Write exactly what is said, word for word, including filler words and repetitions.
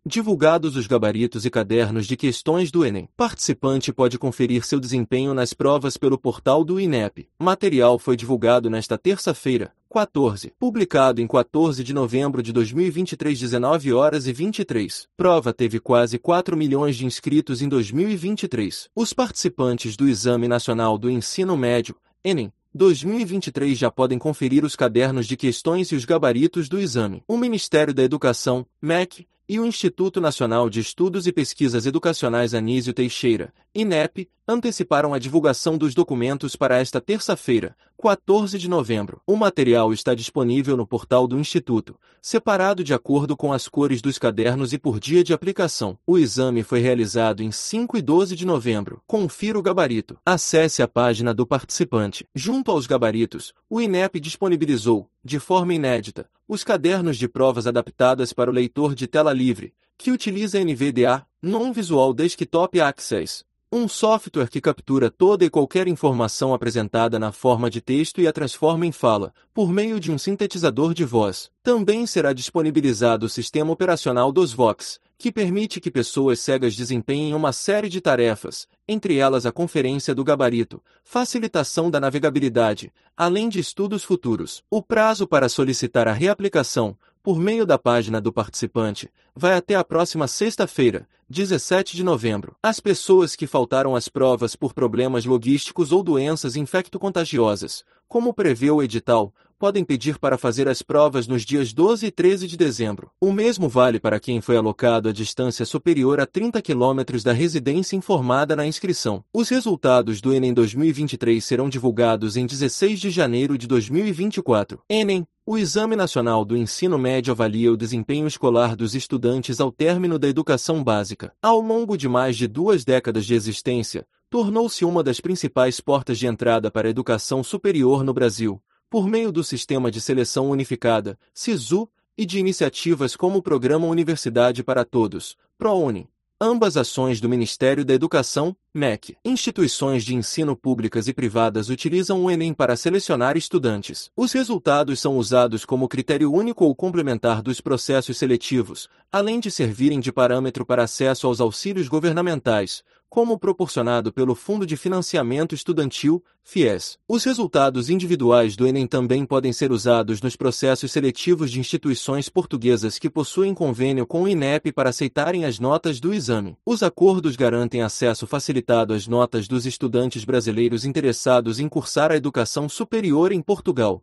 Divulgados os gabaritos e cadernos de questões do Enem. Participante pode conferir seu desempenho nas provas pelo portal do INEP. Material foi divulgado nesta terça-feira, quatorze, publicado em quatorze de novembro de dois mil e vinte e três, dezenove horas e vinte e três. Prova teve quase quatro milhões de inscritos em dois mil e vinte e três. Os participantes do Exame Nacional do Ensino Médio, Enem, dois mil e vinte e três já podem conferir os cadernos de questões e os gabaritos do exame. O Ministério da Educação, M E C, e o Instituto Nacional de Estudos e Pesquisas Educacionais Anísio Teixeira, INEP, anteciparam a divulgação dos documentos para esta terça-feira, quatorze de novembro. O material está disponível no portal do Instituto, separado de acordo com as cores dos cadernos e por dia de aplicação. O exame foi realizado em cinco e doze de novembro. Confira o gabarito. Acesse a página do participante. Junto aos gabaritos, o INEP disponibilizou, de forma inédita, os cadernos de provas adaptadas para o leitor de tela livre, que utiliza N V D A, Non-Visual Desktop Access, um software que captura toda e qualquer informação apresentada na forma de texto e a transforma em fala, por meio de um sintetizador de voz. Também será disponibilizado o sistema operacional DOSVox, que permite que pessoas cegas desempenhem uma série de tarefas, entre elas a conferência do gabarito, facilitação da navegabilidade, além de estudos futuros. O prazo para solicitar a reaplicação, por meio da página do participante, vai até a próxima sexta-feira, dezessete de novembro. As pessoas que faltaram às provas por problemas logísticos ou doenças infecto-contagiosas, como prevê o edital, podem pedir para fazer as provas nos dias doze e treze de dezembro. O mesmo vale para quem foi alocado a distância superior a trinta quilômetros da residência informada na inscrição. Os resultados do Enem dois mil e vinte e três serão divulgados em dezesseis de janeiro de dois mil e vinte e quatro. Enem. O Exame Nacional do Ensino Médio avalia o desempenho escolar dos estudantes ao término da educação básica. Ao longo de mais de duas décadas de existência, tornou-se uma das principais portas de entrada para a educação superior no Brasil, por meio do Sistema de Seleção Unificada, SISU, e de iniciativas como o Programa Universidade para Todos, ProUni. Ambas ações do Ministério da Educação, M E C. Instituições de ensino públicas e privadas utilizam o Enem para selecionar estudantes. Os resultados são usados como critério único ou complementar dos processos seletivos, além de servirem de parâmetro para acesso aos auxílios governamentais, como proporcionado pelo Fundo de Financiamento Estudantil, FIES. Os resultados individuais do Enem também podem ser usados nos processos seletivos de instituições portuguesas que possuem convênio com o INEP para aceitarem as notas do exame. Os acordos garantem acesso facilitado às notas dos estudantes brasileiros interessados em cursar a educação superior em Portugal.